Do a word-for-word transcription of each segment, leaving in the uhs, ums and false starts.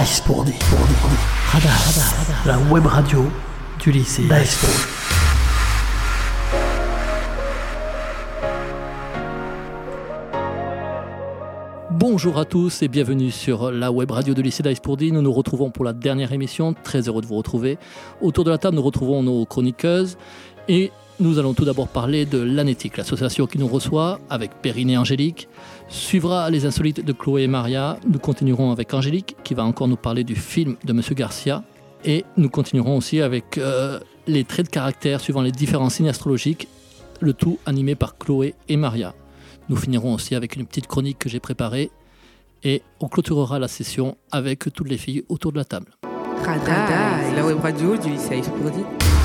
Icepordi. Radar, radar, la web radio du lycée d'Icepordi. Bonjour à tous et bienvenue sur la web radio de lycée d'Icepordi. Nous nous retrouvons pour la dernière émission. Très heureux de vous retrouver. Autour de la table, nous retrouvons nos chroniqueuses et nous allons tout d'abord parler de l'Anétique, l'association qui nous reçoit avec Perrine et Angélique. Suivra les insolites de Chloé et Maria. Nous continuerons avec Angélique qui va encore nous parler du film de Monsieur Garcia. Et nous continuerons aussi avec euh, les traits de caractère suivant les différents signes astrologiques, le tout animé par Chloé et Maria. Nous finirons aussi avec une petite chronique que j'ai préparée et on clôturera la session avec toutes les filles autour de la table. Radar, la web radio du lycée Icepordi.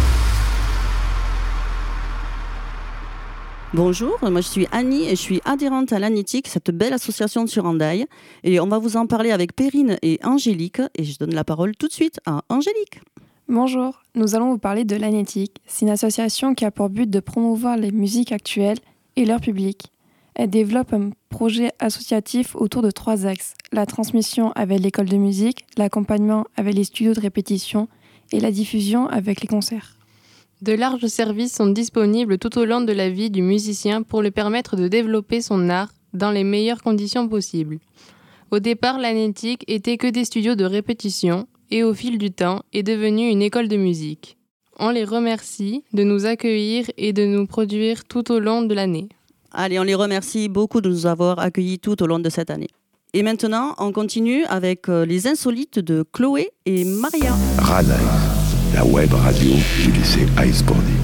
Bonjour, moi je suis Annie et je suis adhérente à l'Anétique, cette belle association sur Hendaye. Et on va vous en parler avec Perrine et Angélique. Et je donne la parole tout de suite à Angélique. Bonjour, nous allons vous parler de l'Anétique. C'est une association qui a pour but de promouvoir les musiques actuelles et leur public. Elle développe un projet associatif autour de trois axes. La transmission avec l'école de musique, l'accompagnement avec les studios de répétition et la diffusion avec les concerts. De larges services sont disponibles tout au long de la vie du musicien pour lui permettre de développer son art dans les meilleures conditions possibles. Au départ, l'Anétique était que des studios de répétition et au fil du temps est devenue une école de musique. On les remercie de nous accueillir et de nous produire tout au long de l'année. Allez, on les remercie beaucoup de nous avoir accueillis tout au long de cette année. Et maintenant, on continue avec les insolites de Chloé et Maria. Radar, la web radio du lycée Icepordi.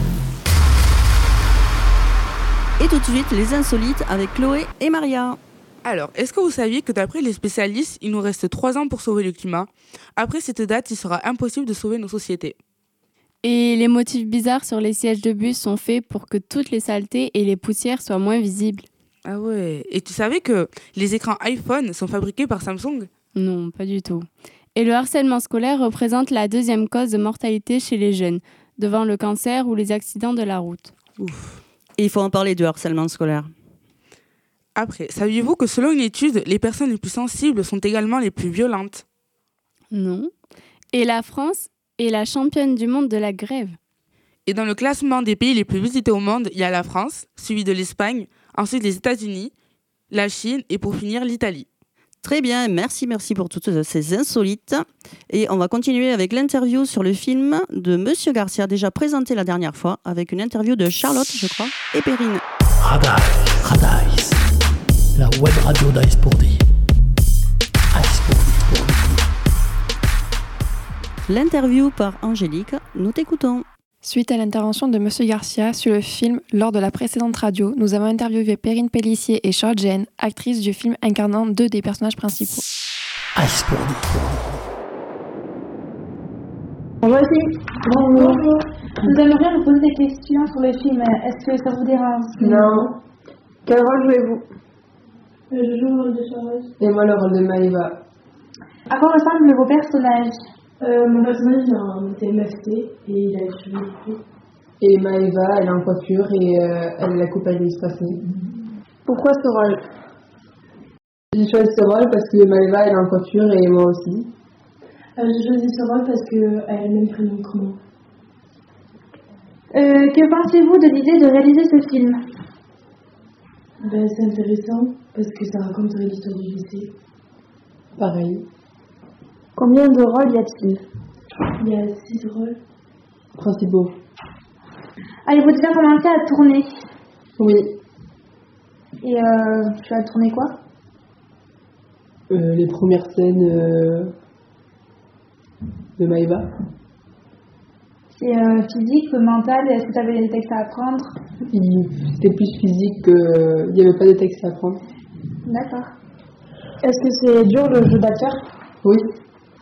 Et tout de suite, les insolites avec Chloé et Maria. Alors, est-ce que vous saviez que d'après les spécialistes, il nous reste trois ans pour sauver le climat ? Après cette date, il sera impossible de sauver nos sociétés. Et les motifs bizarres sur les sièges de bus sont faits pour que toutes les saletés et les poussières soient moins visibles. Ah ouais, et tu savais que les écrans iPhone sont fabriqués par Samsung ? Non, pas du tout. Et le harcèlement scolaire représente la deuxième cause de mortalité chez les jeunes, devant le cancer ou les accidents de la route. Ouf. Et il faut en parler du harcèlement scolaire. Après, saviez-vous que selon une étude, les personnes les plus sensibles sont également les plus violentes ? Non. Et la France est la championne du monde de la grève. Et dans le classement des pays les plus visités au monde, il y a la France, suivi de l'Espagne, ensuite les États-Unis, la Chine et pour finir l'Italie. Très bien, merci, merci pour toutes ces insolites. Et on va continuer avec l'interview sur le film de Monsieur Garcia, déjà présenté la dernière fois, avec une interview de Charlotte, je crois, et Perrine. Radar, Radar, la web radio d'Icepordi. Icepordi. L'interview par Angélique, nous t'écoutons. Suite à l'intervention de Monsieur Garcia sur le film lors de la précédente radio, nous avons interviewé Perrine Pellissier et Charlotte Gene, actrices du film incarnant deux des personnages principaux. Icepordi. Bonjour ici. Bonjour. Bonjour. Nous aimerions vous poser des questions sur le film. Est-ce que ça vous dérange ? Non. Quel rôle jouez-vous ? Je joue le rôle de Charlotte. Et moi le rôle de Maëva. À quoi ressemblent vos personnages ? Euh, mon personnage est un M F T et il a les cheveux coupés. Et Maëva, elle a un coiffure et euh, elle a la coupe à l'espacée. Pourquoi ce rôle ? J'ai choisi ce rôle parce que Maëva, elle a un coiffure et moi aussi. Euh, j'ai choisi ce rôle parce qu'elle a le même prénom que moi. Euh, que pensez-vous de l'idée de réaliser ce film ? Ben, c'est intéressant parce que ça raconterait l'histoire du lycée. Pareil. Combien de rôles y a-t-il ? Il y a six rôles. Principaux. Avez-vous déjà commencé à tourner ? Oui. Et euh, tu as tourné quoi ? euh, Les premières scènes euh, de Maëva. C'est euh, physique ou mental ? Est-ce que tu avais des textes à apprendre ? C'était plus physique qu'il n'y avait pas de texte à apprendre. D'accord. Est-ce que c'est dur le jeu d'acteur ? Oui. Pourquoi ?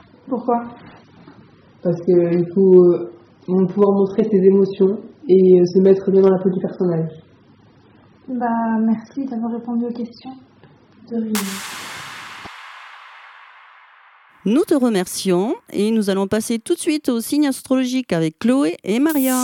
Parce qu'il faut euh, pouvoir montrer ses émotions et euh, se mettre bien dans la peau du personnage. Bah, merci d'avoir répondu aux questions. De rien. Nous te remercions et nous allons passer tout de suite au signe astrologique avec Chloé et Maria.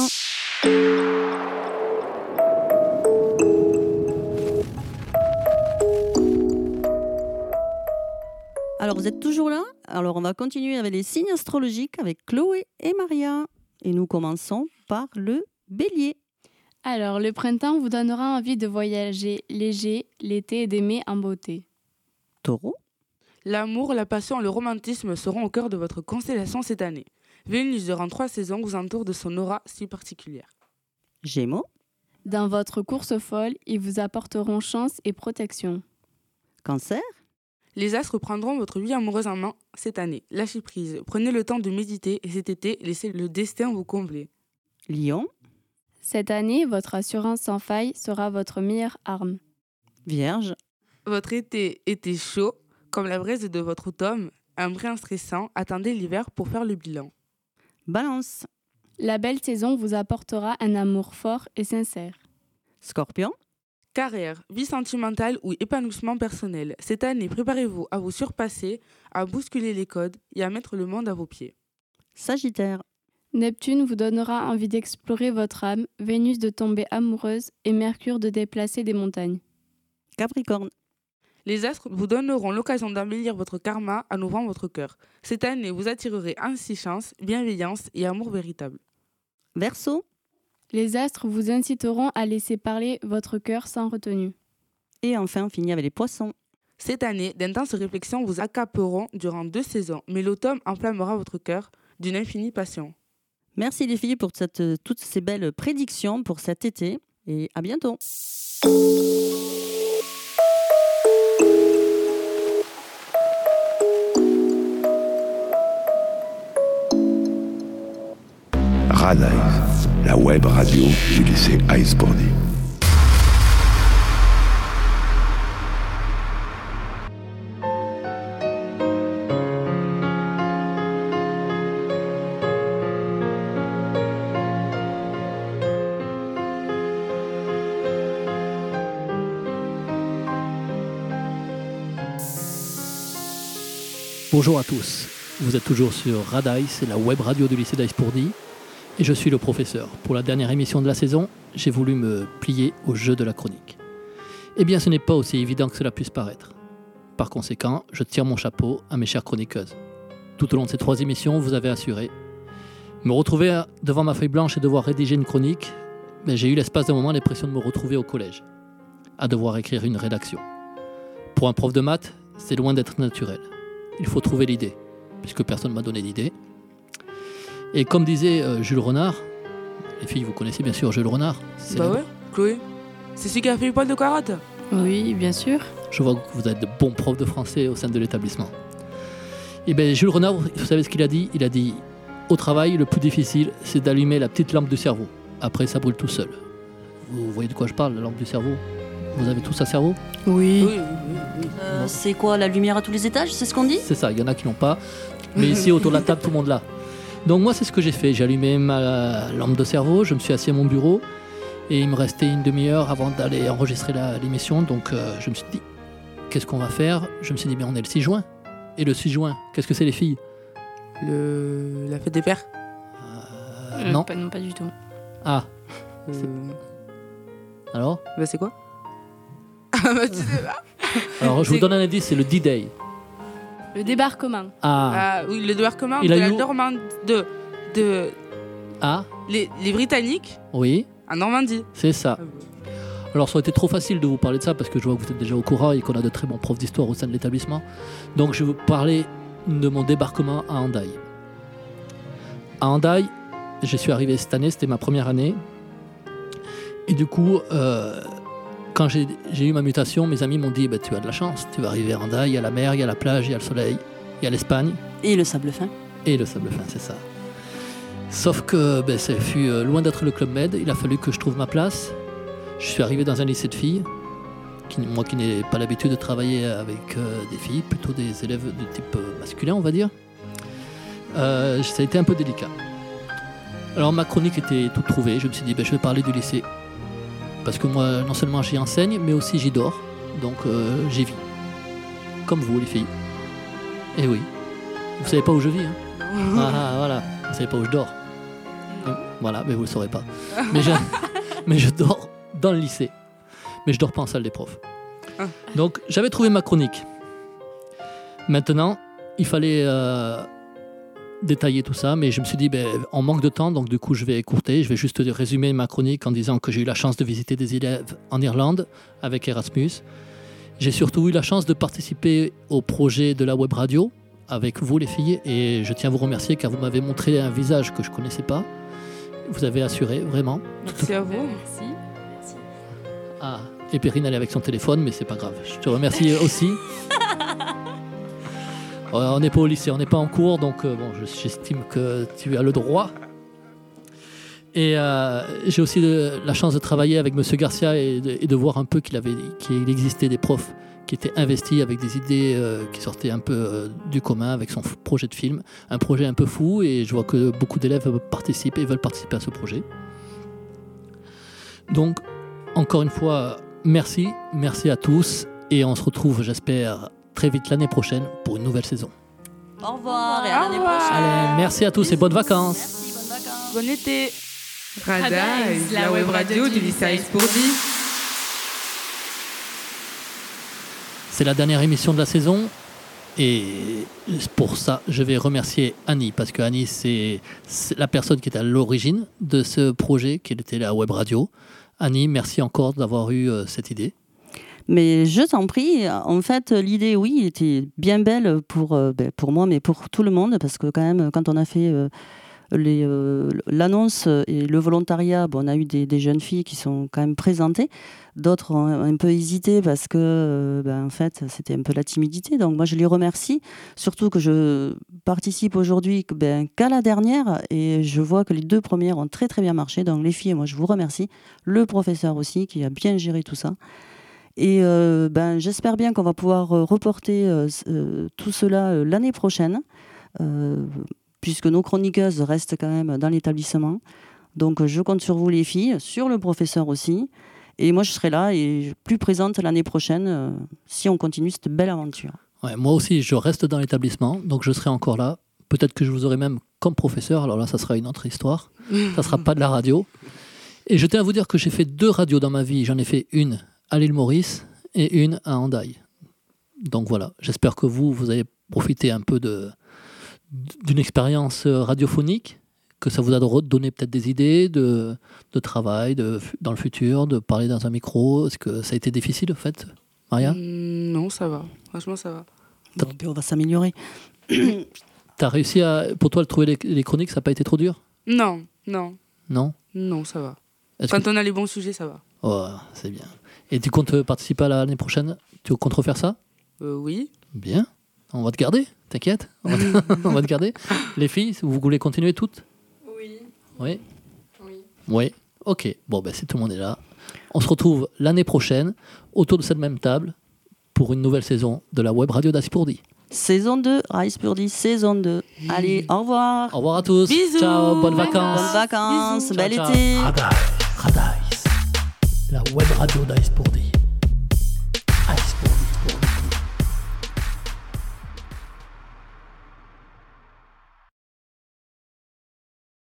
Alors, vous êtes toujours là? Alors, on va continuer avec les signes astrologiques avec Chloé et Maria. Et nous commençons par le Bélier. Alors, le printemps vous donnera envie de voyager léger, l'été et d'aimer en beauté. Taureau. L'amour, la passion et le romantisme seront au cœur de votre constellation cette année. Vénus, durant trois saisons, vous entoure de son aura si particulière. Gémeaux. Dans votre course folle, ils vous apporteront chance et protection. Cancer. Les astres prendront votre vie amoureuse en main cette année. Lâchez prise, prenez le temps de méditer et cet été, laissez le destin vous combler. Lion. Cette année, votre assurance sans faille sera votre meilleure arme. Vierge. Votre été était chaud, comme la braise de votre automne, un brin stressant. Attendez l'hiver pour faire le bilan. Balance. La belle saison vous apportera un amour fort et sincère. Scorpion. Carrière, vie sentimentale ou épanouissement personnel. Cette année, préparez-vous à vous surpasser, à bousculer les codes et à mettre le monde à vos pieds. Sagittaire. Neptune vous donnera envie d'explorer votre âme, Vénus de tomber amoureuse et Mercure de déplacer des montagnes. Capricorne. Les astres vous donneront l'occasion d'embellir votre karma en ouvrant votre cœur. Cette année, vous attirerez ainsi chance, bienveillance et amour véritable. Verseau. Les astres vous inciteront à laisser parler votre cœur sans retenue. Et enfin, on finit avec les Poissons. Cette année, d'intenses réflexions vous accaperont durant deux saisons, mais l'automne enflammera votre cœur d'une infinie passion. Merci les filles pour cette, toutes ces belles prédictions pour cet été et à bientôt. Radice, la web radio du lycée Icebordy. Bonjour à tous, vous êtes toujours sur Radice, la web radio du lycée d'Icebordy, et je suis le professeur. Pour la dernière émission de la saison, j'ai voulu me plier au jeu de la chronique. Eh bien, ce n'est pas aussi évident que cela puisse paraître. Par conséquent, je tire mon chapeau à mes chères chroniqueuses. Tout au long de ces trois émissions, vous avez assuré. Me retrouver devant ma feuille blanche et devoir rédiger une chronique, ben, j'ai eu l'espace d'un moment l'impression de me retrouver au collège, à devoir écrire une rédaction. Pour un prof de maths, c'est loin d'être naturel. Il faut trouver l'idée, puisque personne ne m'a donné d'idée. Et comme disait euh, Jules Renard, les filles, vous connaissez bien sûr Jules Renard. C'est bah le... ouais, Chloé. C'est celui qui a fait le poil de carotte. Oui, bien sûr. Je vois que vous êtes de bons profs de français au sein de l'établissement. Et bien, Jules Renard, vous savez ce qu'il a dit? Il a dit, au travail, le plus difficile, c'est d'allumer la petite lampe du cerveau. Après, ça brûle tout seul. Vous voyez de quoi je parle, la lampe du cerveau? Vous avez tous un cerveau? Oui. Oui, oui, oui, oui. Euh, c'est quoi, la lumière à tous les étages, c'est ce qu'on dit? C'est ça, il y en a qui l'ont pas. Mais ici, autour de la table, tout le monde l'a. Donc moi, c'est ce que j'ai fait. J'ai allumé ma lampe de cerveau, je me suis assis à mon bureau et il me restait une demi-heure avant d'aller enregistrer la, l'émission. Donc euh, je me suis dit, qu'est-ce qu'on va faire? Je me suis dit, mais on est le six juin. Et le six juin, qu'est-ce que c'est les filles? Le... La fête des pères. euh, Non. Pas, non, pas du tout. Ah, Euh... alors Bah c'est quoi? Ah bah tu sais pas. Alors je vous C'est- donne un indice, c'est le D-Day. Le débarquement. Ah, Ah oui, le débarquement Il de a la eu- Normandie. De, de ah, les, les Britanniques oui, en Normandie. c'est ça. Alors ça aurait été trop facile de vous parler de ça parce que je vois que vous êtes déjà au courant et qu'on a de très bons profs d'histoire au sein de l'établissement. Donc je vais vous parler de mon débarquement à Hendaye. À Hendaye, je suis arrivé cette année, c'était ma première année. Et du coup, euh, quand j'ai, j'ai eu ma mutation, mes amis m'ont dit bah, tu as de la chance, tu vas arriver à Hendaye, il y a la mer, il y a la plage, il y a le soleil, il y a l'Espagne. Et le sable fin. Et le sable fin, c'est ça. Sauf que ben, ça fut euh, loin d'être le Club Med, il a fallu que je trouve ma place. Je suis arrivé dans un lycée de filles, qui, moi qui n'ai pas l'habitude de travailler avec euh, des filles, plutôt des élèves de type euh, masculin, on va dire. Euh, ça a été un peu délicat. Alors ma chronique était toute trouvée, je me suis dit ben, je vais parler du lycée. Parce que moi, non seulement j'y enseigne, mais aussi j'y dors, donc euh, j'y vis. Comme vous les filles. Et oui. Vous savez pas où je vis, hein? Ah, ah, voilà, vous savez pas où je dors. Euh, Voilà, mais vous le saurez pas. Mais je, mais je dors dans le lycée. Mais je dors pas en salle des profs. Donc j'avais trouvé ma chronique. Maintenant, il fallait euh, détailler tout ça, mais je me suis dit, ben, on manque de temps, donc du coup, je vais écourter. Je vais juste résumer ma chronique en disant que j'ai eu la chance de visiter des élèves en Irlande avec Erasmus. J'ai surtout eu la chance de participer au projet de la web radio avec vous, les filles, et je tiens à vous remercier car vous m'avez montré un visage que je ne connaissais pas. Vous avez assuré, vraiment. Merci à vous. Merci. Ah, et Perrine, elle est avec son téléphone, mais c'est pas grave. Je te remercie aussi. On n'est pas au lycée, on n'est pas en cours, donc euh, bon, j'estime que tu as le droit. Et euh, j'ai aussi de, la chance de travailler avec M. Garcia et de, et de voir un peu qu'il, avait, qu'il existait des profs qui étaient investis avec des idées euh, qui sortaient un peu euh, du commun avec son f- projet de film. Un projet un peu fou, et je vois que beaucoup d'élèves participent et veulent participer à ce projet. Donc, encore une fois, merci, merci à tous, et on se retrouve, j'espère, très vite l'année prochaine pour une nouvelle saison. Au revoir et Au à l'année revoir. prochaine. Allez, merci à tous et bonnes vacances. Merci, bonnes vacances. Bon été. Radice, la web radio du lycée Aispourdi. C'est la dernière émission de la saison, et pour ça, je vais remercier Annie, parce que Annie, c'est, c'est la personne qui est à l'origine de ce projet, qui était la web radio. Annie, merci encore d'avoir eu euh, cette idée. Mais je t'en prie, en fait, l'idée, oui, était bien belle pour, euh, ben, pour moi, mais pour tout le monde, parce que quand même, quand on a fait euh, les, euh, l'annonce et le volontariat, bon, on a eu des, des jeunes filles qui sont quand même présentées, d'autres ont un peu hésité parce que, euh, ben, en fait, c'était un peu la timidité. Donc moi, je les remercie, surtout que je participe aujourd'hui ben, qu'à la dernière, et je vois que les deux premières ont très très bien marché. Donc les filles, moi, je vous remercie. Le professeur aussi, qui a bien géré tout ça. Et euh, ben, j'espère bien qu'on va pouvoir euh, reporter euh, euh, tout cela euh, l'année prochaine, euh, puisque nos chroniqueuses restent quand même dans l'établissement. Donc je compte sur vous les filles, sur le professeur aussi. Et moi je serai là et plus présente l'année prochaine euh, si on continue cette belle aventure. Ouais, moi aussi, je reste dans l'établissement, donc je serai encore là. Peut-être que je vous aurai même comme professeur, alors là, ça sera une autre histoire. Ça ne sera pas de la radio. Et je tiens à vous dire que j'ai fait deux radios dans ma vie. J'en ai fait une à l'île Maurice et une à Hendaye. Donc voilà, j'espère que vous, vous avez profité un peu de, d'une expérience radiophonique, que ça vous a donné peut-être des idées de, de travail de, dans le futur, de parler dans un micro. Est-ce que ça a été difficile, en fait, Maria ? Mm, Non, ça va. Franchement, ça va. Bon, puis on va s'améliorer. T'as réussi à, pour toi, de trouver les, les chroniques, ça n'a pas été trop dur ? Non, non, Non ? non, ça va. Est-ce Quand que... on a les bons sujets, ça va. Oh, c'est bien. Et tu comptes participer à l'année prochaine ? Tu comptes refaire ça ? Euh, oui. Bien. On va te garder, t'inquiète. On va te, on va te garder. Les filles, vous voulez continuer toutes ? Oui. Oui. Oui. Oui. Ok. Bon, ben, si tout le monde est là, on se retrouve l'année prochaine autour de cette même table pour une nouvelle saison de la web radio d'Aispourdi. Saison deux, Aispourdi, saison deux. Allez, au revoir. Au revoir à tous. Bisous. Ciao, bonnes vacances. Bonnes vacances, Bisous. bel Ciao, ciao. été. Radice, Radice, la web radio d'Aispourdi.